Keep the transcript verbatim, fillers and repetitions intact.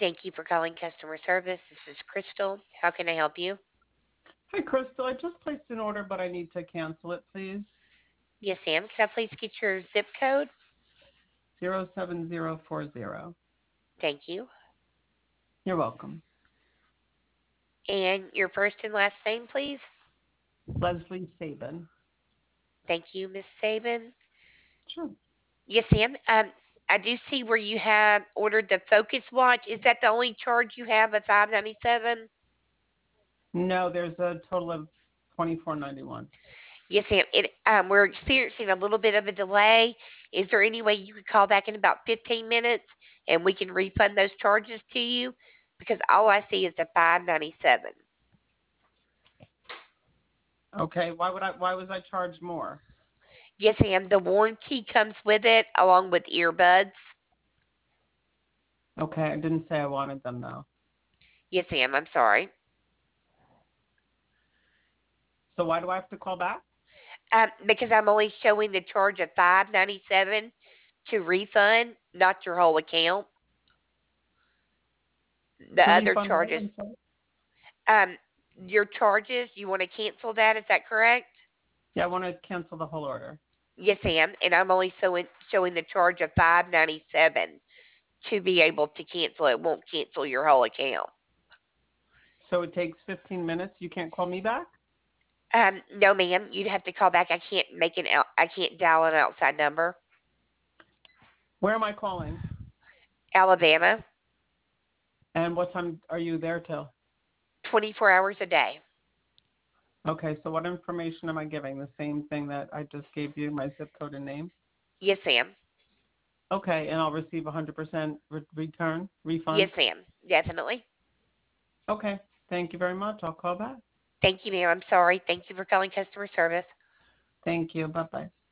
Thank you for calling customer service. This is Crystal. How can I help you? Hi, Crystal. I just placed an order, but I need to cancel it, please. Yes, Sam. Can I please get your zip code? Zero seven zero four zero. Thank you. You're welcome. And your first and last name, please? Leslie Sabin. Thank you, Miss Saban. Sure. Yes, Sam. Um, I do see where you have ordered the Focus watch. Is that the only charge you have at five ninety seven? No, there's a total of twenty four ninety one. Yes, Sam. It um, we're experiencing a little bit of a delay. Is there any way you could call back in about fifteen minutes and we can refund those charges to you? Because all I see is the five ninety seven. Okay. Why would I? Why was I charged more? Yes, Sam. The warranty comes with it along with earbuds. Okay, I didn't say I wanted them though. Yes, Sam. I'm sorry. So why do I have to call back? Um, because I'm only showing the charge of five ninety seven to refund, not your whole account. The To other refund what? charges, I'm sorry. um, your charges, you want to cancel that? Is that correct? Yeah, I want to cancel the whole order. Yes, Sam. And I'm only showing showing the charge of five ninety seven to be able to cancel it. Won't cancel your whole account. So it takes fifteen minutes. You can't call me back? Um, no, ma'am. You'd have to call back. I can't make an out. I can't dial an outside number. Where am I calling? Alabama, And what time are you there till? twenty-four hours a day. Okay, so what information am I giving? The same thing that I just gave you, my zip code and name? Yes, ma'am. Okay, and I'll receive one hundred percent re- return, refund? Yes, ma'am. Definitely. Okay, thank you very much. I'll call back. Thank you, ma'am. I'm sorry. Thank you for calling customer service. Thank you. Bye bye.